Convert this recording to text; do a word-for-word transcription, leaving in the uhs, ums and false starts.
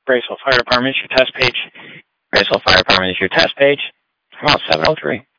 Braceville Fire Department is your test page. Braceville Fire Department is your test page. Come on, seven oh three.